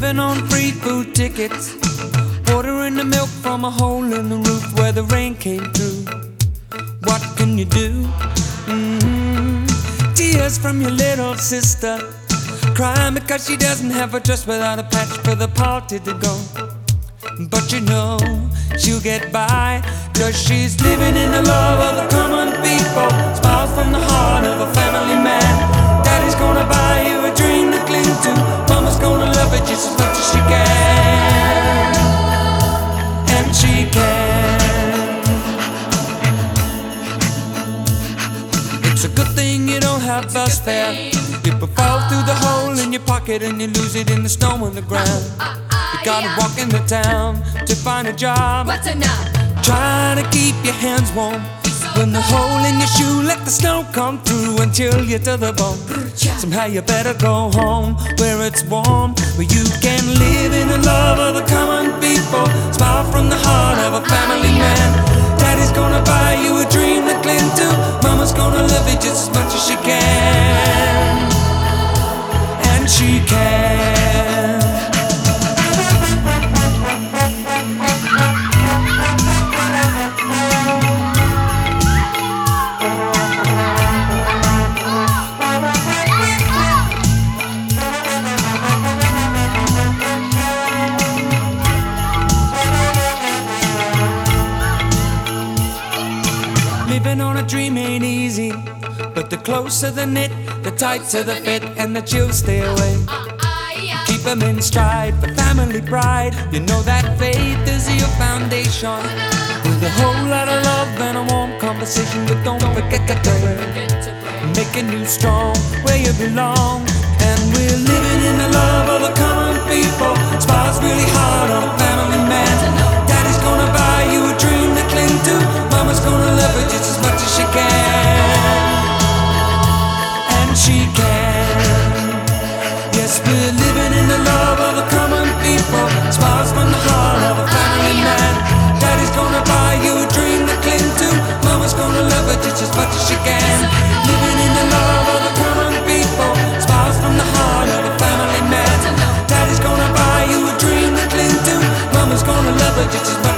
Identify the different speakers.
Speaker 1: Living on free food tickets, ordering the milk from a hole in the roof where the rain came through. What can you do? Tears from your little sister, crying because she doesn't have a dress without a patch for the party to go. But you know she'll get by, 'cause she's living in the love of the common people. Smiles from the heart of a family man. Daddy's gonna buy you a dream to cling to. Mama's gonna love it just as much as she can. And she can. It's a good thing you don't have bus fare. People fall through the hole in your pocket and you lose it in the snow on the ground. You gotta walk into town to find a job.
Speaker 2: What's enough?
Speaker 1: Trying to keep your hands warm. When the hole in your shoe, let the snow come through and chill you to the bone. Somehow you better go home where it's warm, where you can live in the love of the common people. Smile from the heart of a family man. Daddy's gonna buy you a dream to cling to. Mama's gonna love you just as much as she can. And she can. Living on a dream ain't easy, but the closer the knit, the tighter the fit, and the chills stay away. Keep them in stride for family pride. You know that faith is your foundation, with a whole lot of love and a warm conversation. But don't forget to pray, making you strong where you belong. And we're living in the love of the common people. Smiles really hard on a family man. Daddy's gonna buy you a dream to cling to. Mama's gonna love her just as much as she can. And she can. Yes, we're living in the love of the common people. Smiles from the heart of a family man. Daddy's gonna buy you a dream to cling to. Mama's gonna love her just as much as she can. Living in the love of the common people. Smiles from the heart of a family man. Daddy's gonna buy you a dream to cling to. Mama's gonna love her just as much